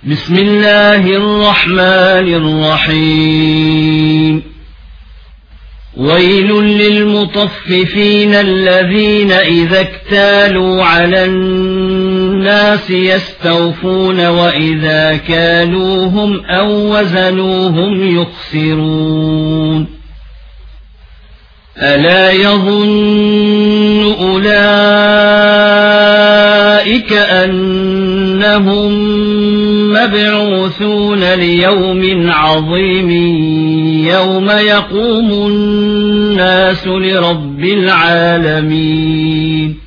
بسم الله الرحمن الرحيم ويل للمطففين الذين إذا اكتالوا على الناس يستوفون وإذا كالوهم أو وزنوهم يخسرون ألا يظن أولئك أنهم مبعوثون ليوم عظيم يوم يقوم الناس لرب العالمين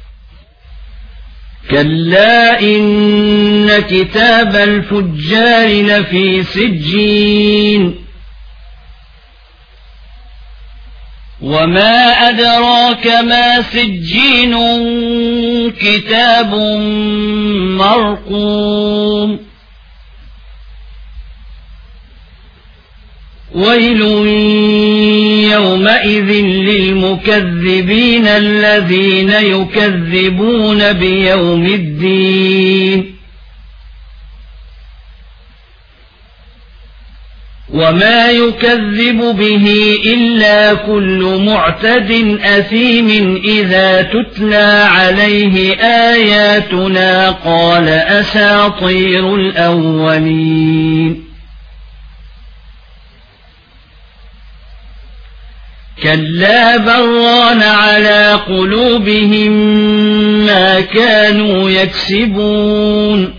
كلا إن كتاب الفجار لفي سجين وما أدراك ما سجين كتاب مرقوم ويل يومئذ للمكذبين الذين يكذبون بيوم الدين وما يكذب به إلا كل معتد أثيم إذا تتلى عليه آياتنا قال أساطير الأولين كلا بران على قلوبهم ما كانوا يكسبون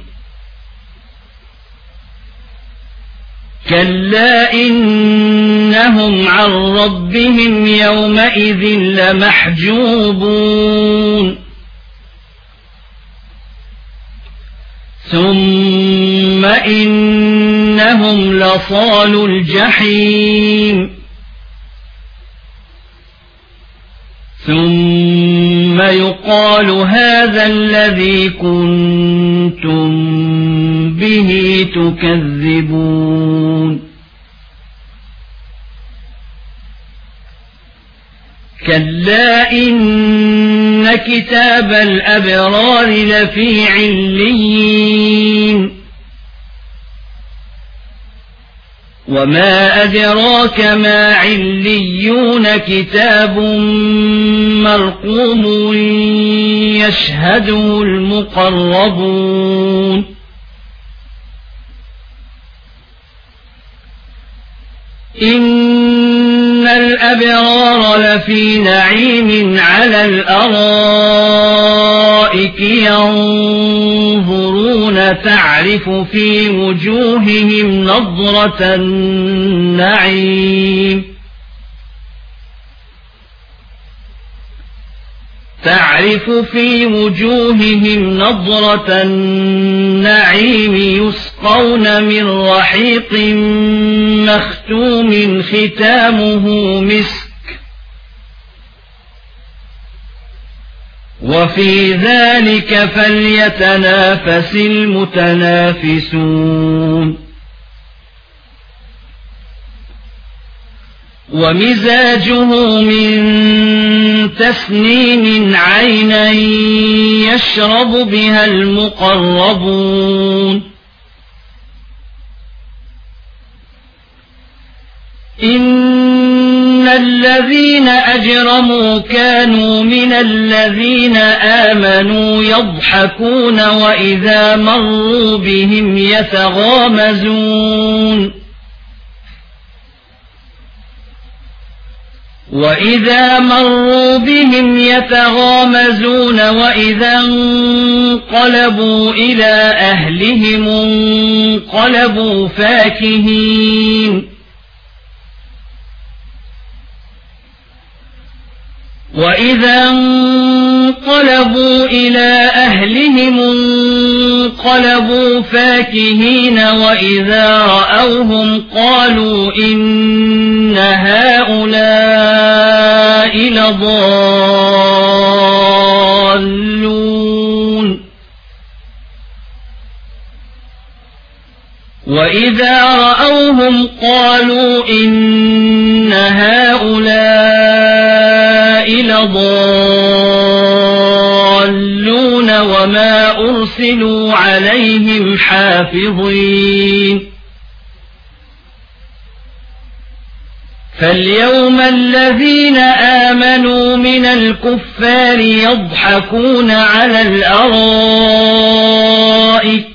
كلا إنهم عن ربهم يومئذ لمحجوبون ثم إنهم لصالوا الجحيم ثم يقال هذا الذي كنتم به تكذبون كلا إن كتاب الأبرار لفي عليين وما أدراك ما عليون كتاب مرقوم يشهده المقربون إن الأبرار لفي نعيم على الأرائك ينظرون تعرف في وجوههم نضرة النعيم تعرف في وجوههم نضرة النعيم يسقون من رحيق مختوم ختامه مسك وفي ذلك فليتنافس المتنافسون ومزاجه من تسنيم عينا يشرب بها المقربون إن الذين أجرموا كانوا من الذين آمنوا يضحكون وإذا مروا بهم يتغامزون وإذا وإذا انقلبوا إلى أهلهم انقلبوا فاكهين وإذا رأوهم قالوا إن هؤلاء لضالون وما أرسلوا عليهم حافظين فاليوم الذين آمنوا من الكفار يضحكون على الأرائك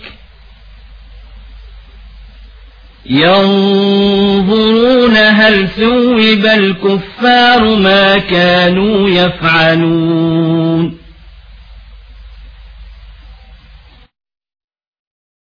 ينظرون هل ثوب الكفار ما كانوا يفعلون